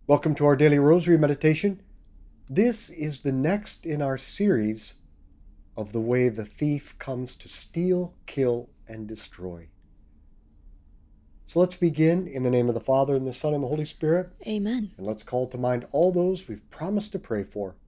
Welcome to our daily rosary meditation. This is the next in our series of the way the thief comes to steal, kill, and destroy. So let's begin in the name of the Father, and the Son, and the Holy Spirit. Amen. And let's call to mind all those we've promised to pray for.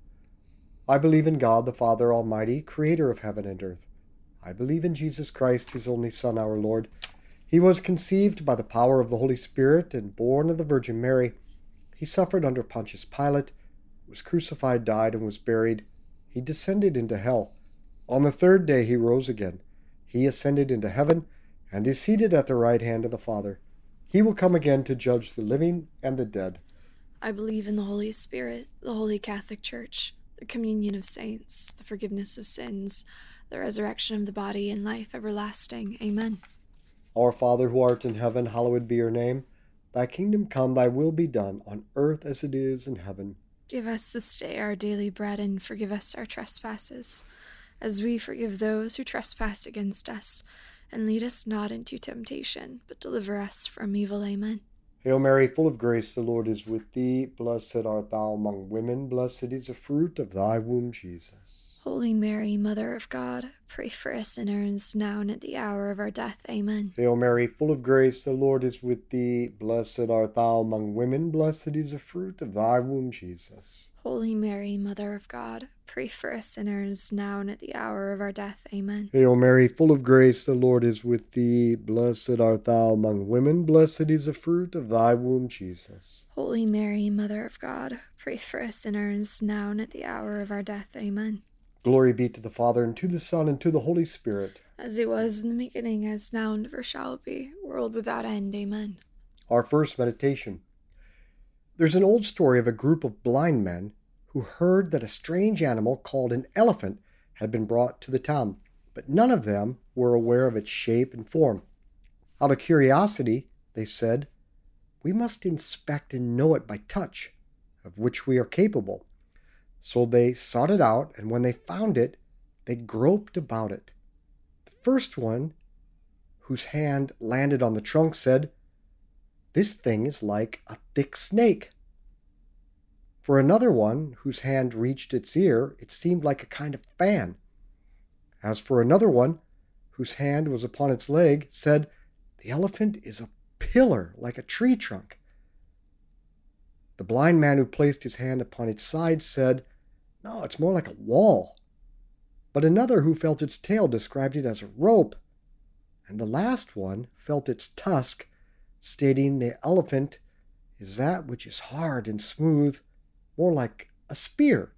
I believe in God, the Father Almighty, creator of heaven and earth. I believe in Jesus Christ, his only Son, our Lord. He was conceived by the power of the Holy Spirit and born of the Virgin Mary. He suffered under Pontius Pilate, was crucified, died, and was buried. He descended into hell. On the third day he rose again. He ascended into heaven and is seated at the right hand of the Father. He will come again to judge the living and the dead. I believe in the Holy Spirit, the Holy Catholic Church, the communion of saints, the forgiveness of sins, the resurrection of the body, and life everlasting. Amen. Our Father who art in heaven, hallowed be your name. Thy kingdom come, thy will be done, on earth as it is in heaven. Give us this day our daily bread, and forgive us our trespasses, as we forgive those who trespass against us. And lead us not into temptation, but deliver us from evil. Amen. Hail Mary, full of grace, the Lord is with thee. Blessed art thou among women, blessed is the fruit of thy womb, Jesus. Holy Mary, Mother of God, pray for us sinners, now and at the hour of our death. Amen. Hail Mary, full of grace, the Lord is with thee. Blessed art thou among women, blessed is the fruit of thy womb, Jesus. Holy Mary, Mother of God, pray for us sinners, now and at the hour of our death. Amen. Hail Mary, full of grace, the Lord is with thee. Blessed art thou among women, blessed is the fruit of thy womb, Jesus. Holy Mary, Mother of God, pray for us sinners, now and at the hour of our death. Amen. Glory be to the Father, and to the Son, and to the Holy Spirit. As it was in the beginning, as now, and ever shall be, world without end. Amen. Our first meditation. There's an old story of a group of blind men who heard that a strange animal called an elephant had been brought to the town, but none of them were aware of its shape and form. Out of curiosity, they said, "We must inspect and know it by touch, of which we are capable." So they sought it out, and when they found it, they groped about it. The first one, whose hand landed on the trunk, said, "This thing is like a thick snake." For another one, whose hand reached its ear, it seemed like a kind of fan. As for another one, whose hand was upon its leg, said, "The elephant is a pillar like a tree trunk." The blind man who placed his hand upon its side said, "No, it's more like a wall." But another who felt its tail described it as a rope. And the last one felt its tusk, stating the elephant is that which is hard and smooth, more like a spear.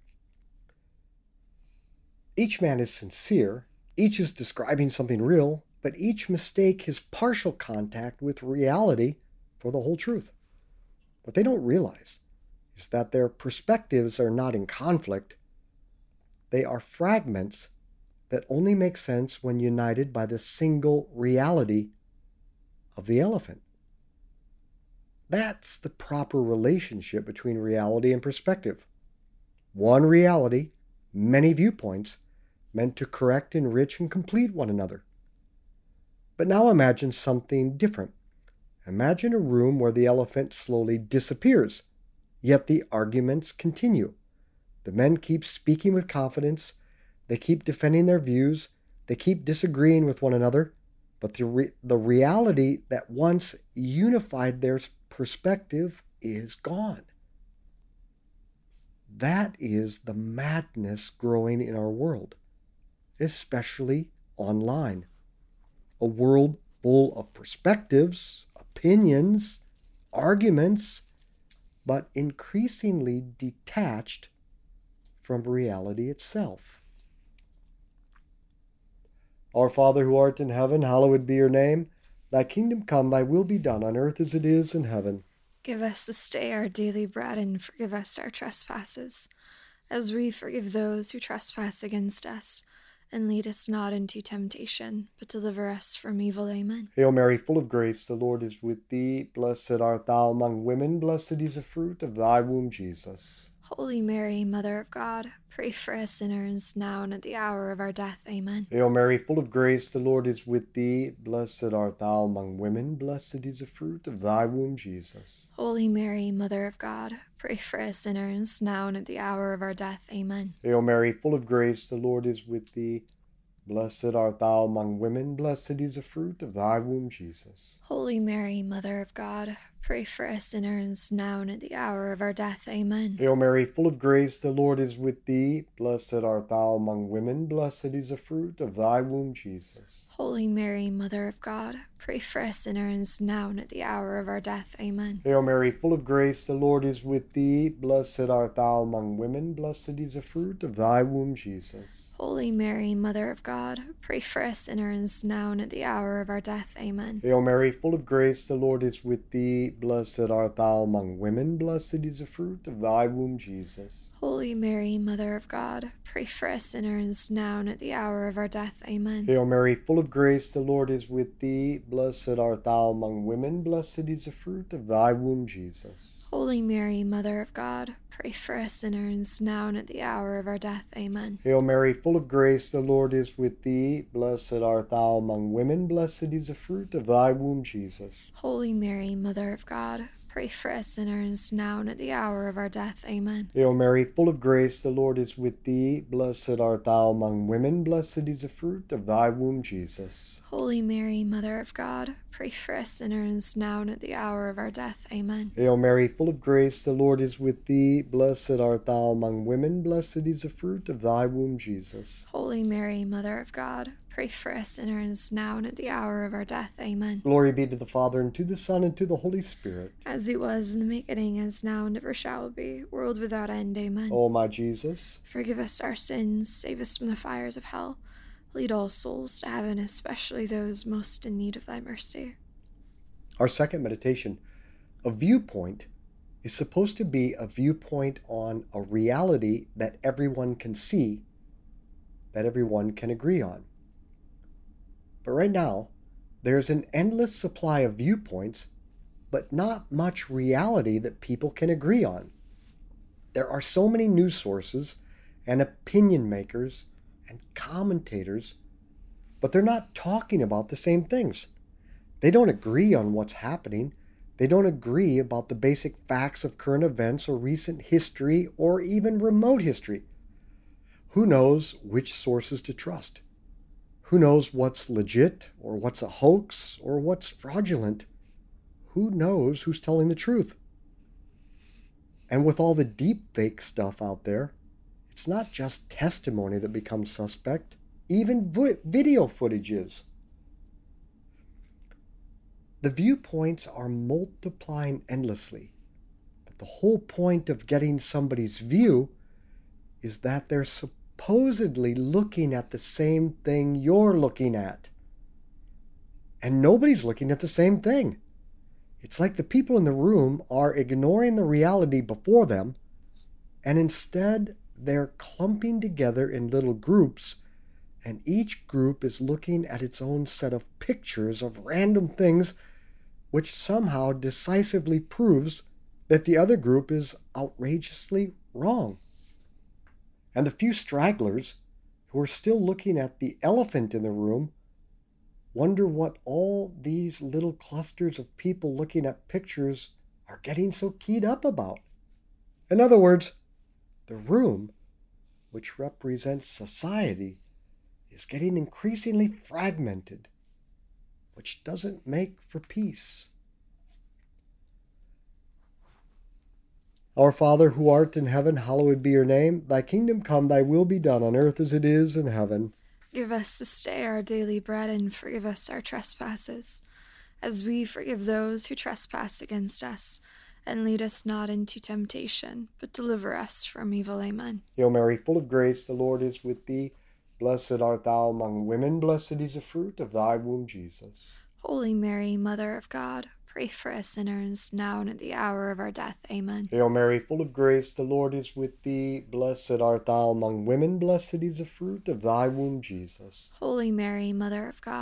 Each man is sincere, each is describing something real, but each mistake his partial contact with reality for the whole truth. What they don't realize is that their perspectives are not in conflict. They are fragments that only make sense when united by the single reality of the elephant. That's the proper relationship between reality and perspective. One reality, many viewpoints, meant to correct, enrich, and complete one another. But now imagine something different. Imagine a room where the elephant slowly disappears, yet the arguments continue. The men keep speaking with confidence, they keep defending their views, they keep disagreeing with one another, but the reality that once unified their perspective is gone. That is the madness growing in our world, especially online. A world full of perspectives, opinions, arguments, but increasingly detached from reality itself. Our Father who art in heaven, hallowed be your name. Thy kingdom come, thy will be done on earth as it is in heaven. Give us this day our daily bread, and forgive us our trespasses, as we forgive those who trespass against us. And lead us not into temptation, but deliver us from evil. Amen. Hail Mary, full of grace, the Lord is with thee. Blessed art thou among women, blessed is the fruit of thy womb, Jesus. Holy Mary, Mother of God, pray for us sinners, now and at the hour of our death. Amen. Hail Mary, full of grace, the Lord is with thee. Blessed art thou among women, blessed is the fruit of thy womb, Jesus. Holy Mary, Mother of God, pray for us sinners, now and at the hour of our death. Amen. Hail Mary, full of grace, the Lord is with thee. Blessed art thou among women, blessed is the fruit of thy womb, Jesus. Holy Mary, Mother of God, pray for us sinners, now and at the hour of our death. Amen. Hail Mary, full of grace, the Lord is with thee. Blessed art thou among women, blessed is the fruit of thy womb, Jesus. Holy Mary, Mother of God, pray for us sinners, now and at the hour of our death. Amen. Hail Mary, full of grace, the Lord is with thee. Blessed art thou among women, blessed is the fruit of thy womb, Jesus. Holy Mary, Mother of God, pray for us sinners, now and at the hour of our death. Amen. Hail Mary, full of grace, the Lord is with thee. Blessed art thou among women, blessed is the fruit of thy womb, Jesus. Holy Mary, Mother of God, pray for us sinners, now and at the hour of our death. Amen. Hail Mary, full of grace, the Lord is with thee. Blessed art thou among women, blessed is the fruit of thy womb, Jesus. Holy Mary, Mother of God, pray for us sinners, now and at the hour of our death. Amen. Hail Mary, full of grace, the Lord is with thee. Blessed art thou among women, blessed is the fruit of thy womb, Jesus. Holy Mary, Mother of God, pray for us sinners, now and at the hour of our death. Amen. Hail Mary, full of grace, the Lord is with thee. Blessed art thou among women, blessed is the fruit of thy womb, Jesus. Holy Mary, Mother of God, pray for us sinners, now and at the hour of our death. Amen. Hail Mary, full of grace, the Lord is with thee. Blessed art thou among women, blessed is the fruit of thy womb, Jesus. Holy Mary, Mother of God, pray for us sinners, now and at the hour of our death. Amen. Glory be to the Father, and to the Son, and to the Holy Spirit. As it was in the beginning, as now, and ever shall be, world without end. Amen. O my Jesus, forgive us our sins, save us from the fires of hell. Lead all souls to heaven, especially those most in need of thy mercy. our second meditation, a viewpoint is supposed to be a viewpoint on a reality that everyone can see, that everyone can agree on. But right now, there's an endless supply of viewpoints, but not much reality that people can agree on. There are so many news sources and opinion makers and commentators, but they're not talking about the same things. They don't agree on what's happening. They don't agree about the basic facts of current events or recent history or even remote history. Who knows which sources to trust? Who knows what's legit or what's a hoax or what's fraudulent? Who knows who's telling the truth? And with all the deep fake stuff out there, it's not just testimony that becomes suspect, even video footage is. The viewpoints are multiplying endlessly, but the whole point of getting somebody's view is that they're supposedly looking at the same thing you're looking at. And nobody's looking at the same thing. It's like the people in the room are ignoring the reality before them, and instead they're clumping together in little groups, and each group is looking at its own set of pictures of random things, which somehow decisively proves that the other group is outrageously wrong. And the few stragglers who are still looking at the elephant in the room wonder what all these little clusters of people looking at pictures are getting so keyed up about. In other words, the room, which represents society, is getting increasingly fragmented, which doesn't make for peace. Our Father, who art in heaven, hallowed be your name. Thy kingdom come, thy will be done on earth as it is in heaven. Give us this day our daily bread, and forgive us our trespasses, as we forgive those who trespass against us. And lead us not into temptation, but deliver us from evil. Amen. Hail Mary, full of grace, the Lord is with thee. Blessed art thou among women, blessed is the fruit of thy womb, Jesus. Holy Mary, Mother of God, pray for us sinners, now and at the hour of our death. Amen. Hail Mary, full of grace, the Lord is with thee. Blessed art thou among women, blessed is the fruit of thy womb, Jesus. Holy Mary, Mother of God,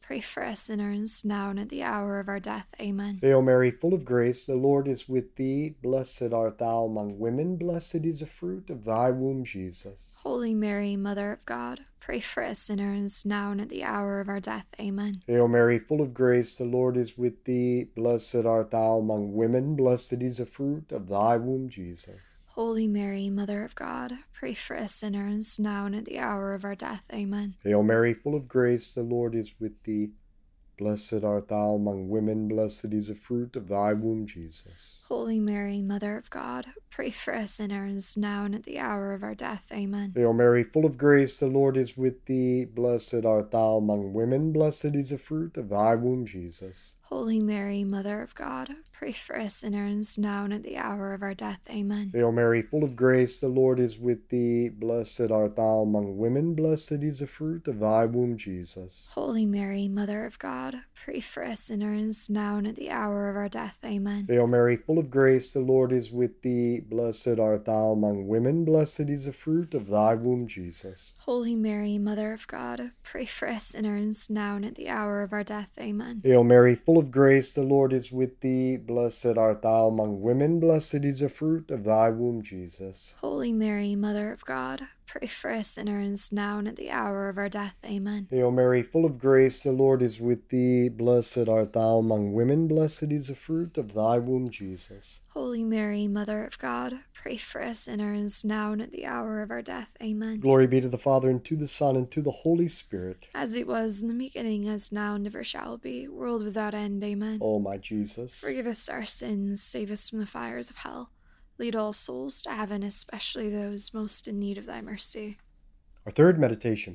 pray for us sinners, now and at the hour of our death. Amen. Hail Mary, full of grace, the Lord is with thee. Blessed art thou among women, blessed is the fruit of thy womb, Jesus. Holy Mary, Mother of God, pray for us sinners, now and at the hour of our death. Amen. Hail Mary, full of grace, the Lord is with thee. Blessed art thou among women, blessed is the fruit of thy womb, Jesus. Holy Mary, Mother of God, pray for us sinners, now and at the hour of our death. Amen. Hail Mary, full of grace, the Lord is with thee. Blessed art thou among women, blessed is the fruit of thy womb, Jesus. Holy Mary, Mother of God, pray for us sinners, now and at the hour of our death. Amen. Hail Mary, full of grace, the Lord is with thee. Blessed art thou among women, blessed is the fruit of thy womb, Jesus. Holy Mary, Mother of God, pray for us sinners, now and at the hour of our death. Amen. Hail Mary, full of grace, the Lord is with thee. Blessed art thou among women, blessed is the fruit of thy womb, Jesus. Holy Mary, Mother of God, pray for us sinners, now and at the hour of our death. Amen. Hail Mary, full of grace, the Lord is with thee. Blessed art thou among women, blessed is the fruit of thy womb, Jesus. Holy Mary, Mother of God, pray for us sinners, now and at the hour of our death. Amen. Hail Mary, full of grace, the Lord is with thee. Blessed art thou among women, blessed is the fruit of thy womb, Jesus. Holy Mary, Mother of God, pray for us sinners, now and at the hour of our death. Amen. Hail Mary, full of grace, the Lord is with thee. Blessed art thou among women, blessed is the fruit of thy womb, Jesus. Holy Mary, Mother of God, pray for us sinners, now and at the hour of our death. Amen. Glory be to the Father, and to the Son, and to the Holy Spirit. As it was in the beginning, as now, and ever shall be, world without end. Amen. O my Jesus. Forgive us our sins, save us from the fires of hell. Lead all souls to heaven, especially those most in need of thy mercy. Our third meditation.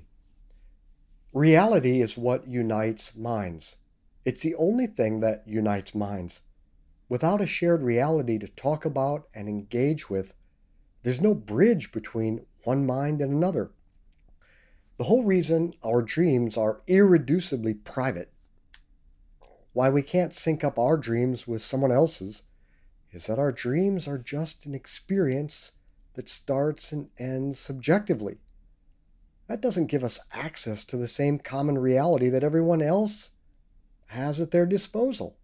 Reality is what unites minds. It's the only thing that unites minds. Without a shared reality to talk about and engage with, there's no bridge between one mind and another. The whole reason our dreams are irreducibly private, why we can't sync up our dreams with someone else's, is that our dreams are just an experience that starts and ends subjectively. That doesn't give us access to the same common reality that everyone else has at their disposal.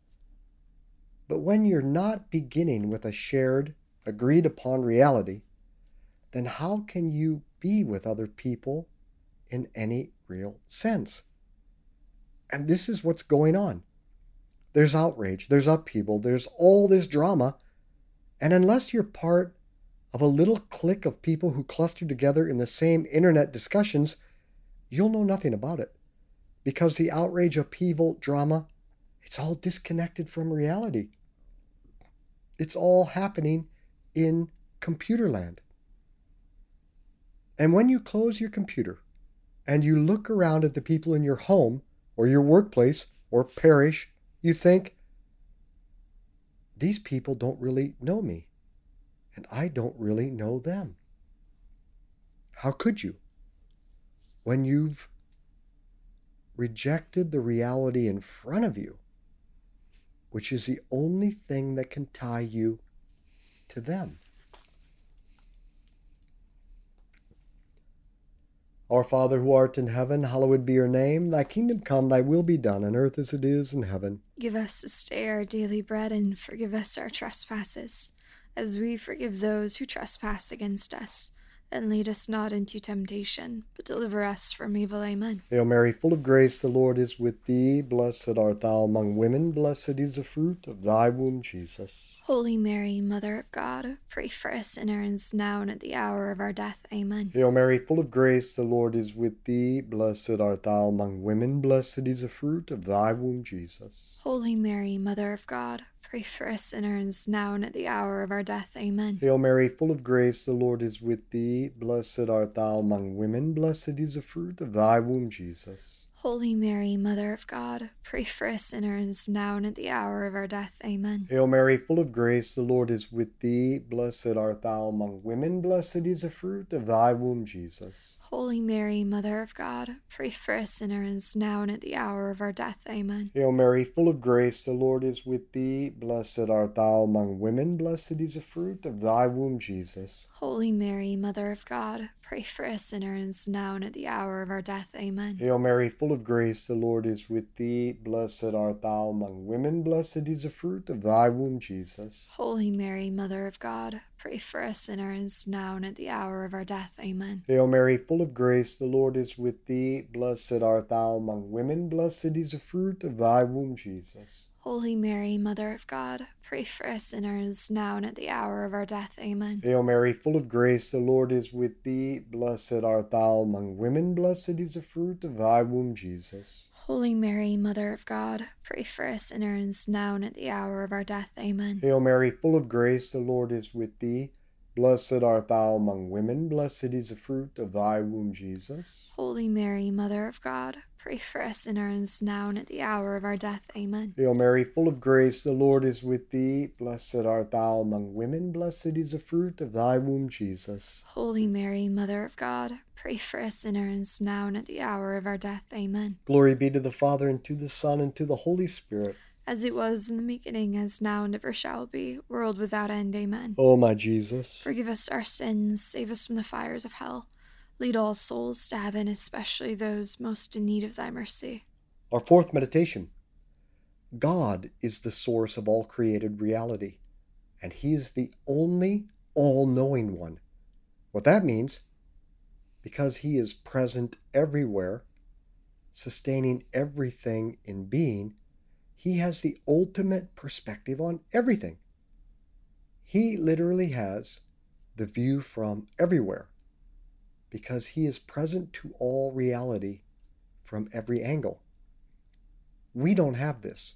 But when you're not beginning with a shared, agreed upon reality, then how can you be with other people in any real sense? And this is what's going on. There's outrage, there's upheaval, there's all this drama, and unless you're part of a little clique of people who cluster together in the same internet discussions, you'll know nothing about it. Because the outrage, upheaval, drama, it's all disconnected from reality. It's all happening in computer land. And when you close your computer and you look around at the people in your home or your workplace or parish, you think, these people don't really know me, and I don't really know them. How could you? When you've rejected the reality in front of you, which is the only thing that can tie you to them. Our Father who art in heaven, hallowed be your name. Thy kingdom come, thy will be done on earth as it is in heaven. Give us this day our daily bread, and forgive us our trespasses, as we forgive those who trespass against us. And lead us not into temptation, but deliver us from evil. Amen. Hail Mary, full of grace, the Lord is with thee. Blessed art thou among women, blessed is the fruit of thy womb, Jesus. Holy Mary, Mother of God, pray for us sinners, now and at the hour of our death. Amen. Hail Mary, full of grace, the Lord is with thee. Blessed art thou among women, blessed is the fruit of thy womb, Jesus. Holy Mary, Mother of God, pray for us sinners, now and at the hour of our death. Amen. Hail Mary, full of grace, the Lord is with thee. Blessed art thou among women, blessed is the fruit of thy womb, Jesus. Holy Mary, Mother of God, pray for us sinners, now and at the hour of our death. Amen. Hail Mary, full of grace, the Lord is with thee. Blessed art thou among women, blessed is the fruit of thy womb, Jesus. Holy Mary, Mother of God, pray for us sinners, now and at the hour of our death. Amen. Hail Mary, full of grace, the Lord is with thee. Blessed art thou among women, blessed is the fruit of thy womb, Jesus. Holy Mary, Mother of God, pray for us sinners, now and at the hour of our death. Amen. Hail Mary, full full of grace, the Lord is with thee. Blessed art thou among women, blessed is the fruit of thy womb, Jesus. Holy Mary, Mother of God, pray for us sinners, now and at the hour of our death. Amen. Hail Mary, full of grace, the Lord is with thee. Blessed art thou among women, blessed is the fruit of thy womb, Jesus. Holy Mary, Mother of God, pray for us sinners, now and at the hour of our death. Amen. Hail Mary, full of grace, the Lord is with thee. Blessed art thou among women, blessed is the fruit of thy womb, Jesus. Holy Mary, Mother of God, pray for us sinners, now and at the hour of our death. Amen. Hail Mary, full of grace, the Lord is with thee. Blessed art thou among women, blessed is the fruit of thy womb, Jesus. Holy Mary, Mother of God, pray for us sinners, now and at the hour of our death. Amen. Hail Mary, full of grace, the Lord is with thee. Blessed art thou among women, blessed is the fruit of thy womb, Jesus. Holy Mary, Mother of God, pray for us sinners, now and at the hour of our death. Amen. Glory be to the Father, and to the Son, and to the Holy Spirit. As it was in the beginning, as now, and ever shall be, world without end. Amen. O my Jesus, Forgive us our sins, save us from the fires of hell. Lead all souls to heaven, especially those most in need of thy mercy. our fourth meditation. God is the source of all created reality, and he is the only all-knowing one. What that means, because he is present everywhere, sustaining everything in being, he has the ultimate perspective on everything. He literally has the view from everywhere, because he is present to all reality from every angle. We don't have this.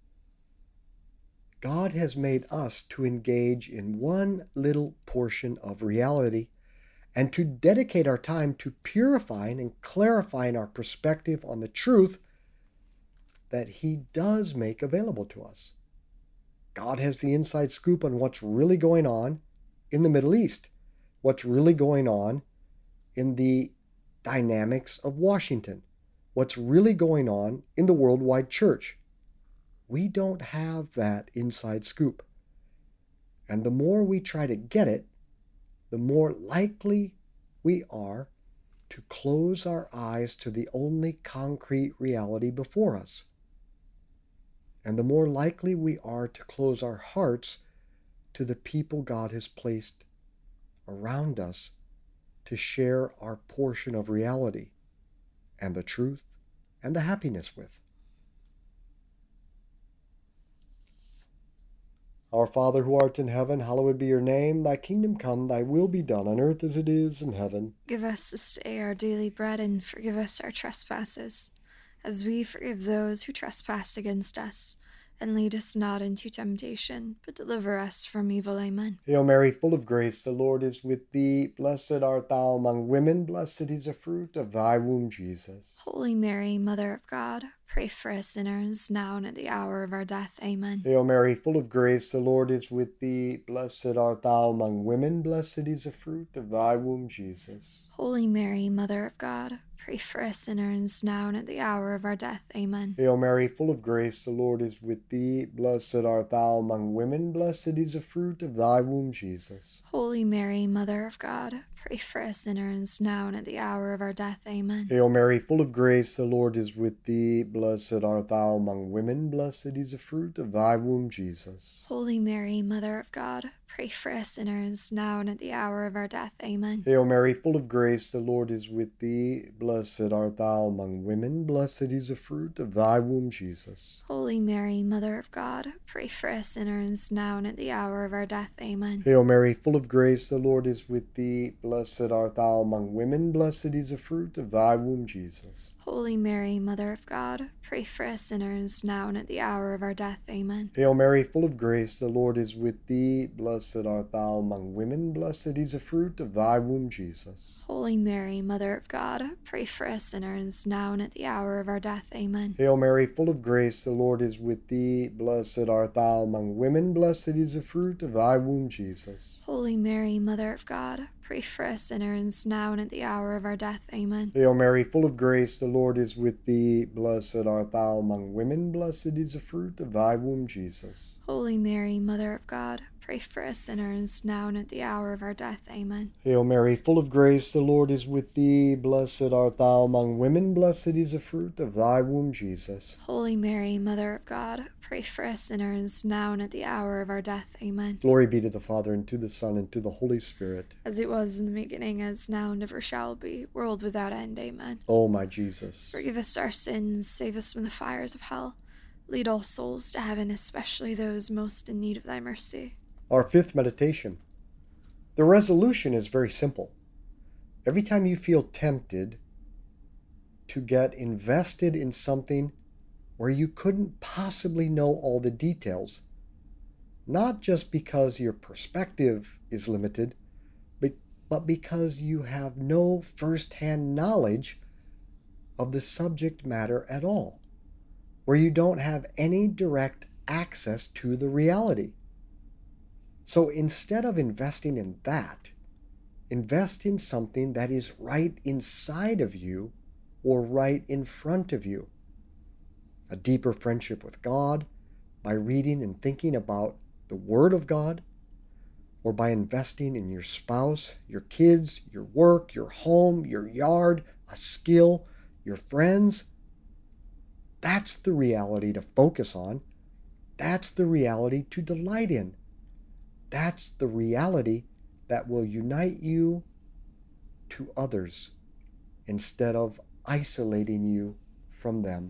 God has made us to engage in one little portion of reality and to dedicate our time to purifying and clarifying our perspective on the truth that he does make available to us. God has the inside scoop on what's really going on in the Middle East, what's really going on in the dynamics of Washington, what's really going on in the worldwide church. We don't have that inside scoop. And the more we try to get it, the more likely we are to close our eyes to the only concrete reality before us. And the more likely we are to close our hearts to the people God has placed around us to share our portion of reality and the truth and the happiness with. Our Father who art in heaven, hallowed be your name. Thy kingdom come, thy will be done on earth as it is in heaven. Give us this day our daily bread, and forgive us our trespasses, as we forgive those who trespass against us. And lead us not into temptation, but deliver us from evil. Amen. Hail Mary, full of grace, the Lord is with thee. Blessed art thou among women, blessed is the fruit of thy womb, Jesus. Holy Mary, Mother of God, pray for us sinners, now and at the hour of our death. Amen. Hail Mary, full of grace, the Lord is with thee. Blessed art thou among women, blessed is the fruit of thy womb, Jesus. Holy Mary, Mother of God, pray for us sinners, now and at the hour of our death. Amen. Hail Mary, full of grace, the Lord is with thee. Blessed art thou among women, blessed is the fruit of thy womb, Jesus. Holy Mary, Mother of God, pray for us sinners, now and at the hour of our death. Amen. Hail Mary, full of grace, the Lord is with thee. Blessed art thou among women, blessed is the fruit of thy womb, Jesus. Holy Mary, Mother of God, pray for us sinners, now and at the hour of our death. Amen. Hail Mary, full of grace, the Lord is with thee. Blessed art thou among women, blessed is the fruit of thy womb, Jesus. Holy Mary, Mother of God, pray for us sinners, now and at the hour of our death. Amen. Hail Mary, full of grace, the Lord is with thee. Blessed art thou among women, blessed is the fruit of thy womb, Jesus. Holy Mary, Mother of God, pray for us sinners, now and at the hour of our death. Amen. Hail Mary, full of grace, the Lord is with thee. Blessed art thou among women, blessed is the fruit of thy womb, Jesus. Holy Mary, Mother of God, pray for us sinners, now and at the hour of our death. Amen. Hail Mary, full of grace, the Lord is with thee. Blessed art thou among women, blessed is the fruit of thy womb, Jesus. Holy Mary, Mother of God, pray for us sinners, now and at the hour of our death. Amen. Hail Mary, full of grace, the Lord is with thee. Blessed art thou among women, blessed is the fruit of thy womb, Jesus. Holy Mary, Mother of God, pray for us sinners, now and at the hour of our death. Amen. Hail Mary, full of grace, the Lord is with thee. Blessed art thou among women, blessed is the fruit of thy womb, Jesus. Holy Mary, Mother of God, pray for us sinners, now and at the hour of our death. Amen. Glory be to the Father, and to the Son, and to the Holy Spirit. As it was in the beginning, as now, and ever shall be, world without end. Amen. O my Jesus, forgive us our sins, save us from the fires of hell. Lead all souls to heaven, especially those most in need of thy mercy. Our fifth meditation. The resolution is very simple. Every time you feel tempted to get invested in something where you couldn't possibly know all the details, not just because your perspective is limited, but because you have no first-hand knowledge of the subject matter at all, where you don't have any direct access to the reality. So instead of investing in that, invest in something that is right inside of you or right in front of you. A deeper friendship with God by reading and thinking about the Word of God, or by investing in your spouse, your kids, your work, your home, your yard, a skill, your friends. That's the reality to focus on. That's the reality to delight in. That's the reality that will unite you to others instead of isolating you from them.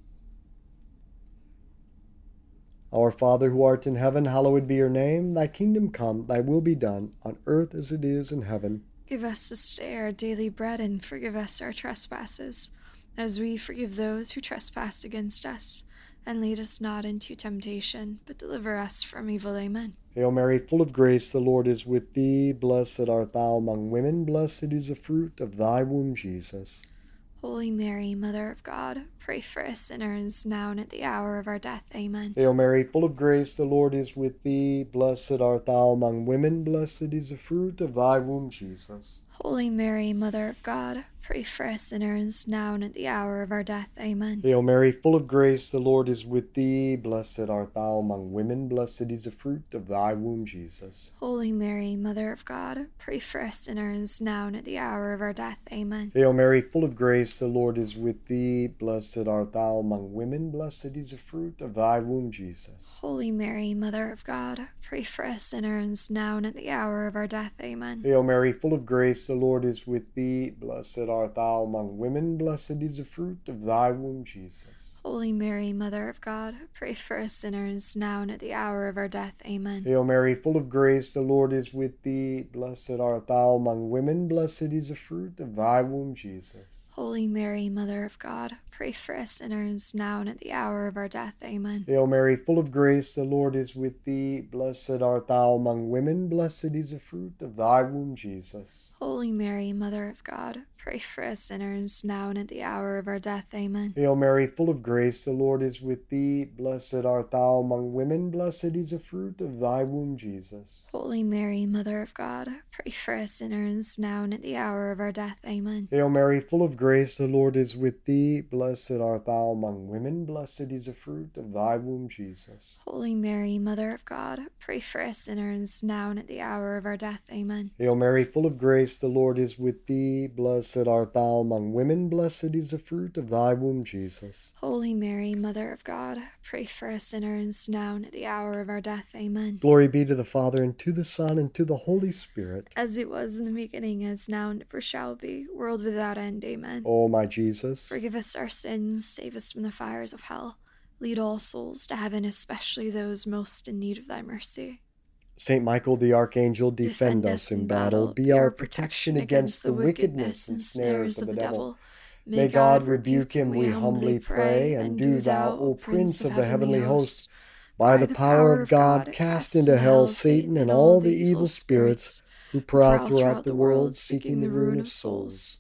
Our Father who art in heaven, hallowed be your name. Thy kingdom come, thy will be done, on earth as it is in heaven. Give us this day our daily bread, and forgive us our trespasses, as we forgive those who trespass against us. And lead us not into temptation, but deliver us from evil. Amen. Hail Mary, full of grace, the Lord is with thee. Blessed art thou among women, blessed is the fruit of thy womb, Jesus. Holy Mary, Mother of God, pray for us sinners, now and at the hour of our death. Amen. Hail Mary, full of grace, the Lord is with thee. Blessed art thou among women, blessed is the fruit of thy womb, Jesus. Holy Mary, Mother of God, pray for us sinners, now and at the hour of our death. Amen. Hail Mary, full of grace, the Lord is with thee. Blessed art thou among women, blessed is the fruit of thy womb, Jesus. Holy Mary, Mother of God, pray for us sinners, now and at the hour of our death. Amen. Hail Mary, full of grace, the Lord is with thee. Blessed art thou among women, blessed is the fruit of thy womb, Jesus. Holy Mary, Mother of God, pray for us sinners, now and at the hour of our death. Amen. Hail Mary, full of grace, the Lord is with thee. Blessed art thou among women, blessed is the fruit of thy womb, Jesus. Holy Mary, Mother of God, pray for us sinners, now and at the hour of our death. Amen. Hail Mary, full of grace, the Lord is with thee. Blessed art thou among women, blessed is the fruit of thy womb, Jesus. Holy Mary, Mother of God, pray for us sinners, now and at the hour of our death. Amen. Hail Mary, full of grace, the Lord is with thee. Blessed art thou among women, blessed is the fruit of thy womb, Jesus. Holy Mary, Mother of God, pray for us sinners, now and at the hour of our death. Amen. Hail Mary, full of grace, the Lord is with thee. Blessed art thou among women, blessed is the fruit of thy womb, Jesus. Holy Mary, Mother of God, pray for us sinners, now and at the hour of our death. Amen. Hail Mary, full of grace, the Lord is with thee. Blessed art thou among women, blessed is the fruit of thy womb, Jesus. Holy Mary, Mother of God, pray for us sinners, now and at the hour of our death. Amen. Hail Mary, full of grace, the Lord is with thee. Blessed art thou among women, blessed is the fruit of thy womb, Jesus. Holy Mary, Mother of God, pray for us sinners, now and at the hour of our death. Amen. Glory be to the Father, and to the Son, and to the Holy Spirit. As it was in the beginning, as now, and ever shall be, world without end. Amen. O my Jesus, forgive us our sins, save us from the fires of hell. Lead all souls to heaven, especially those most in need of thy mercy. Saint Michael the Archangel, defend us in battle. Be our protection against the wickedness and snares of the devil. May God rebuke him, we humbly pray. And do thou, O Prince of the heavenly host, by the power of God, cast into hell Satan and all the evil spirits who prowl throughout the world, seeking the ruin of souls.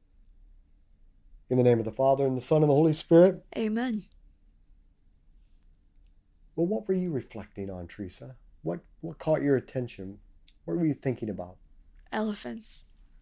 In the name of the Father, and the Son, and the Holy Spirit. Amen. Well, what were you reflecting on, Teresa? What caught your attention? What were you thinking about? Elephants.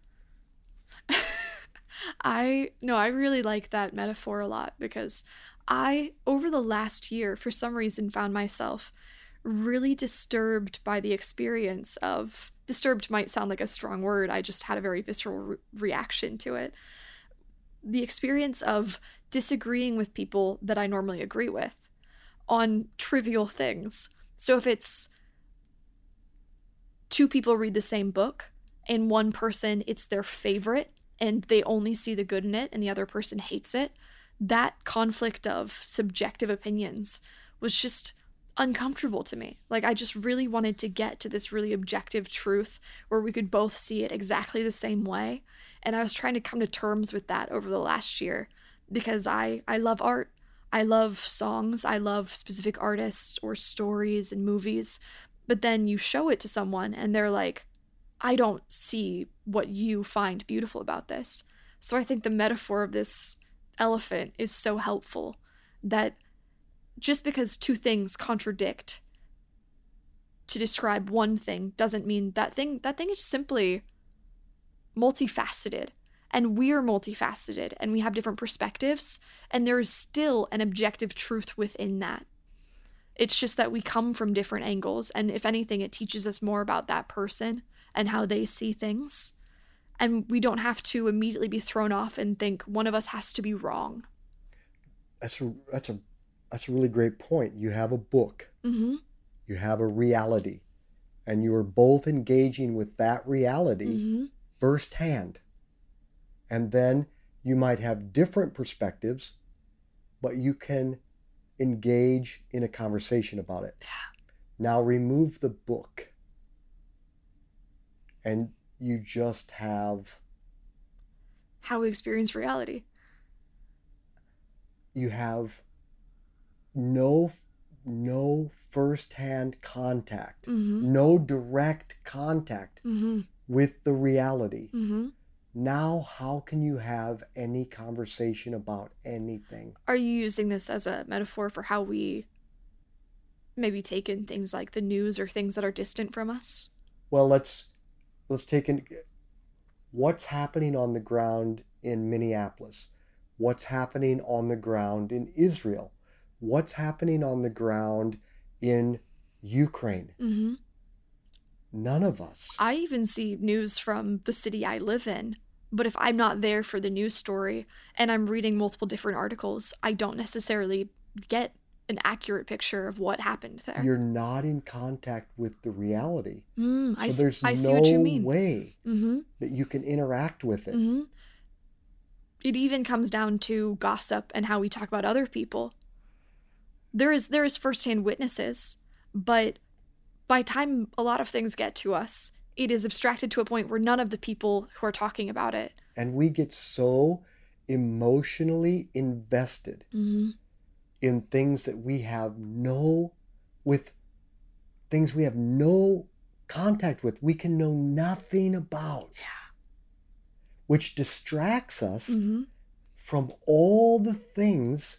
I really like that metaphor a lot, because I, over the last year, for some reason, found myself really disturbed by the experience of, disturbed might sound like a strong word, I just had a very visceral reaction to it. The experience of disagreeing with people that I normally agree with on trivial things. So if it's two people read the same book and one person, it's their favorite and they only see the good in it and the other person hates it, that conflict of subjective opinions was just uncomfortable to me. Like, I just really wanted to get to this really objective truth where we could both see it exactly the same way. And I was trying to come to terms with that over the last year because I love art. I love songs. I love specific artists or stories and movies. But then you show it to someone and they're like, I don't see what you find beautiful about this. So I think the metaphor of this elephant is so helpful, that just because two things contradict to describe one thing doesn't mean that thing is simply multifaceted. And we're multifaceted and we have different perspectives, and there is still an objective truth within that. It's just that we come from different angles, and if anything, it teaches us more about that person and how they see things. And we don't have to immediately be thrown off and think one of us has to be wrong. That's a really great point. You have a book, Mm-hmm. you have a reality, and you are both engaging with that reality Mm-hmm. firsthand. And then you might have different perspectives, but you can engage in a conversation about it. Yeah. Now remove the book, and you just have, How we experience reality. you have no firsthand contact, Mm-hmm. no direct contact Mm-hmm. with the reality. Mm-hmm. Now, how can you have any conversation about anything? Are you using this as a metaphor for how we maybe take in things like the news or things that are distant from us? Well, let's take in what's happening on the ground in Minneapolis, what's happening on the ground in Israel, what's happening on the ground in Ukraine. Mm-hmm. None of us. I even see news from the city I live in, but if I'm not there for the news story and I'm reading multiple different articles, I don't necessarily get an accurate picture of what happened there. You're not in contact with the reality. I So there's see what you no mean. way Mm-hmm. that you can interact with it. Mm-hmm. It even comes down to gossip and how we talk about other people. There is firsthand witnesses, but by time a lot of things get to us, it is abstracted to a point where none of the people who are talking about it. And we get so emotionally invested Mm-hmm. in things that we have no contact with, we can know nothing about. Yeah. Which distracts us Mm-hmm. from all the things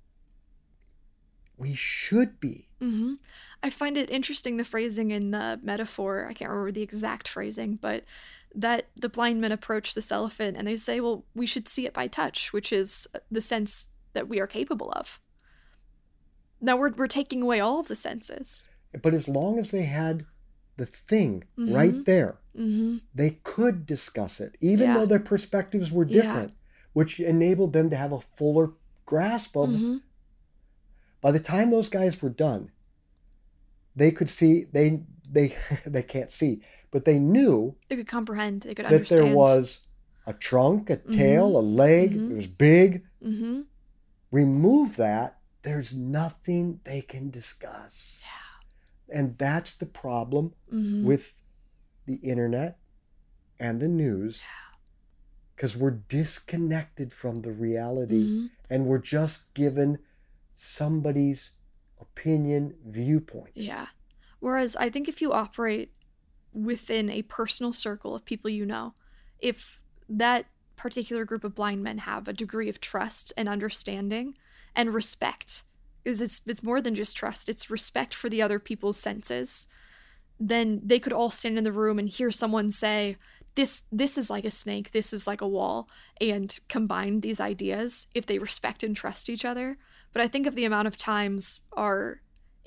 we should be. Mm-hmm. I find it interesting, the phrasing in the metaphor. I can't remember the exact phrasing, but that the blind men approach this elephant and they say, well, we should see it by touch, which is the sense that we are capable of. Now we're taking away all of the senses. But as long as they had the thing Mm-hmm. right there, Mm-hmm. they could discuss it, even Yeah. though their perspectives were Yeah. different, which enabled them to have a fuller grasp of. Mm-hmm. By the time those guys were done, they could see, they can't see, but they knew They could comprehend. They could that understand. there was a trunk, a tail, a leg. Mhm. It was big. Mm-hmm. Remove that, there's nothing they can discuss. Yeah. And that's the problem Mm-hmm. with the internet and the news, because we're disconnected from the reality Mm-hmm. and we're just given somebody's opinion, viewpoint. Yeah. Whereas I think if you operate within a personal circle of people you know, if that particular group of blind men have a degree of trust and understanding and respect, because it's more than just trust, it's respect for the other people's senses, then they could all stand in the room and hear someone say, this is like a snake, this is like a wall, and combine these ideas if they respect and trust each other. But I think of the amount of times our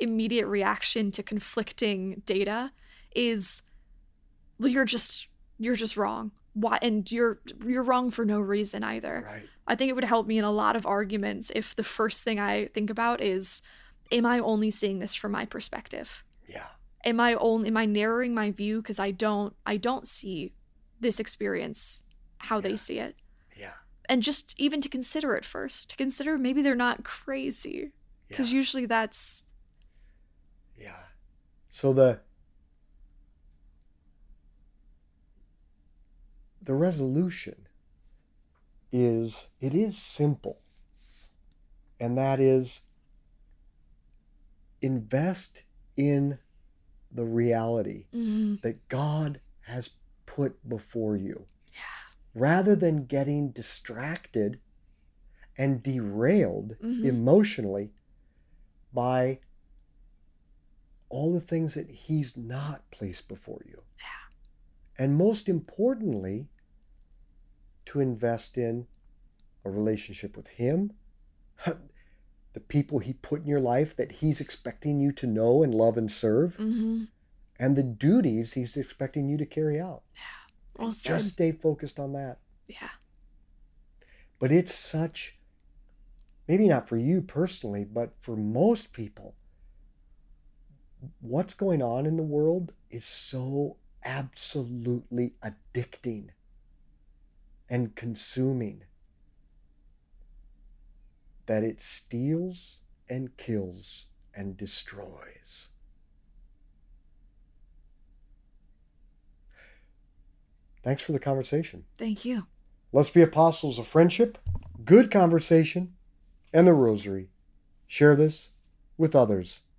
immediate reaction to conflicting data is, well, you're just wrong. Why? And you're wrong for no reason either. Right. I think it would help me in a lot of arguments if the first thing I think about is, am I only seeing this from my perspective? Yeah. Am I narrowing my view because I don't see this experience how they see it? Yeah. And just even to consider it first, to consider maybe they're not crazy, because usually that's. Yeah. So the resolution is, it is simple, and that is, invest in the reality that God has put before you. Rather than getting distracted and derailed emotionally by all the things that He's not placed before you. And most importantly, to invest in a relationship with Him, the people He put in your life that He's expecting you to know and love and serve, and the duties He's expecting you to carry out. Well said. Just stay focused on that. Yeah. But it's such, maybe not for you personally, but for most people, what's going on in the world is so absolutely addicting and consuming that it steals and kills and destroys. Thanks for the conversation. Thank you. Let's be apostles of friendship, good conversation, and the rosary. Share this with others.